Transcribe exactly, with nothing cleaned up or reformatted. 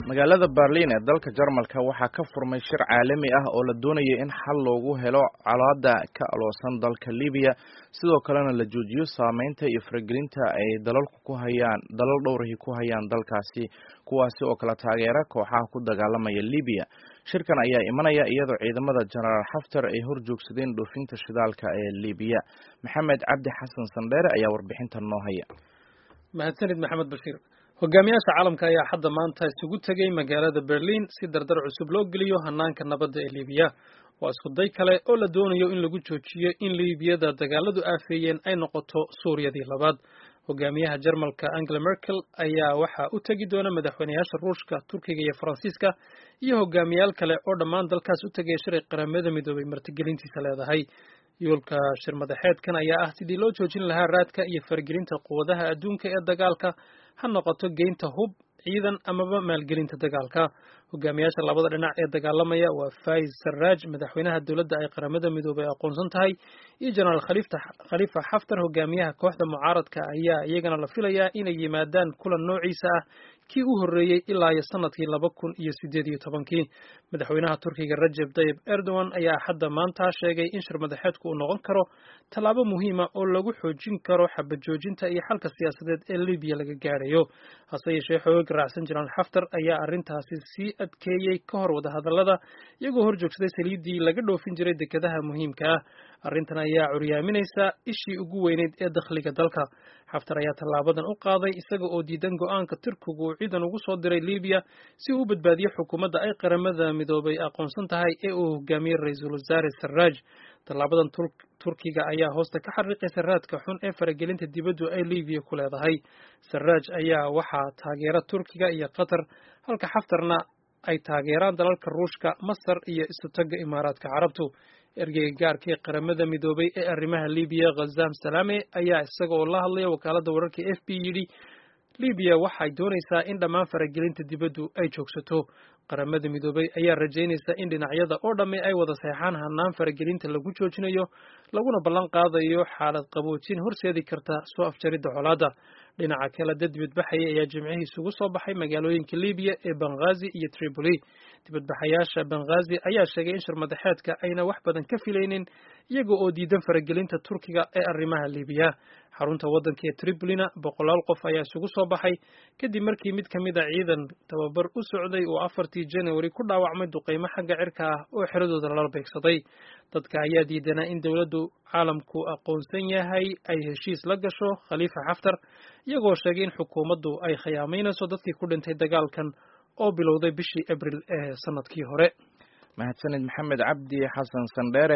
magaalada Berlin ee dalka Jarmalka waxaa ka furmay shir caalami ah oo la doonayo in xal loogu helo colaadda ka aloosan dalka Liibiya sidoo kalena la joojiyo saameynta iyo faragelinta ay dalalku ku hayaan dalal dhowr ah ku hayaan dalkaasi kuwaasi oo kala taageera kooxaha ku dagaalamaya Liibiya. Shirkan ayaa imanaya iyadoo ciidamada General Haftar ay horjoogsadeen dhoofinta shidaalka ee Liibiya. Maxamed Cabdi Xasan Sandheere ayaa warbixintan noo haya. mahadsanid Maxamed Bashiir. hogaamiyaasha caalamka ayaa hadda maanta isugu tagay magaalada Berlin si dardar cusub loo geliyo hanaanka nabadda ee Liibiya. Waa isku day kale oo la doonayo in lagu joojiyo in Liibiyada dagaaladu aafeeyeen ay noqoto Suuriyadii labaad. hogaamiyaha Jarmalka Angela Merkel ayaa waxa u tagi doona madaxweynayaasha Ruushka, Turkiga iyo Faransiiska iyo hogaamiyaal kale oo dhammaan dalkaas u tagay shir qaramada midoobay martigelintiisa leedahay. yoolka shir madaxeedkan ayaa ah sidii loo joojin lahaa raadka iyo faragelinta quwadaha adduunka ee dagaalka ha noqoto geynta hub ciidan amaba maalgelinta dagaalka. hogaamiyaasha labada dhinac ee dagaalamaya waa Faiz Sarraj, madaxweynaha dowladda ay qaramada midoobay aqoonsan tahay, iyo General Khalifa Haftar, hogaamiyaha kooxda mucaaradka ayaa iyagana la filayaa inay yimaadaan kulan noociisa ah kii u horreeyey ilaa iyo sanadkii laba kun iyo siddeed iyo tobankii. madaxweynaha Turkiga Recep Tayyip Erdogan ayaa hadda maanta sheegay in shir madaxeedku uu noqon karo tallaabo muhiima oo lagu xoojin karo xabad joojinta iyo xalka siyaasadeed ee Liibiya laga gaarayo. hase yeeshee xoog raacsan General Haftar ayaa arrintaasi sii adkeeyey ka hor wadahadallada iyagoo horjoogsaday saliiddii laga dhoofin jiray dekedaha muhiimka ah. arrintan ayaa curyaaminaysa ishii ugu weyneyd ee dakhliga dalka. Haftar ayaa tallaabadan u qaaday isaga oo diidan go'aanka Turkigu uu ciidan ugu soo diray Liibiya si uu u badbaadiyo xukuumadda ay qaramada midoobay aqoonsan tahay ee uu hogaamiyey Ra'iisul Wasaare Sarraj. tallaabadan Turkiga ayaa hoosta ka xariiqaysa raadka xun ee faragelinta dibaddu ay Liibiya ku leedahay. Sarraj ayaa waxaa taageera Turkiga iyo Qatar, halka Haftarna ay taageeraan dalalka Ruushka, Masar iyo Isutaga Imaaraadka Carabtu. ergeyga gaarka ee qaramada midoobay ee arrimaha Liibiya Ghazam Salame ayaa isaga oo la hadlaya wakaaladda wararka F B yidhi Liibiya waxay doonaysaa in dhammaan faragelinta dibaddu ay joogsato. qaramada midoobay ayaa rajaynaysa in dhinacyada oo dhamme ay wada saxeexaan hanaan faragelinta lagu joojinayo laguna ballan qaadayo xaalad qaboojin horseedi karta soo afjaridda colaadda. dhinaca kale dad dibadbaxaya ayaa jimcihii isugu soo baxay magaalooyinka Liibiya ee Benghazi iyo Tripoli. dibadbaxayaasha Benghazi ayaa sheegay in shir madaxeedka ayna wax badan ka filaynin iyaga oo diidan faragelinta Turkiga ee arrimaha Liibiya. xarunta waddanka ee Tripolina boqolaal qof ayaa isugu soo baxay kadib markii mid ka mid a ciidan tababar u socday oo afartii January ku dhaawacmay duqeymo xagga cirka ah oo xiradooda lala beegsaday. dadka ayaa diidanaa in dowladdu caalamku aqoonsan yahay ay heshiis la gasho Khalifa Haftar, iyagoo sheegay in xukuumaddu ay khiyaameynayso dadkii ku dhintay dagaalkan oo bilowday bishii Abriil ee sanadkii hore. mahadsanid Maxamed Cabdi Xasan Sandheere.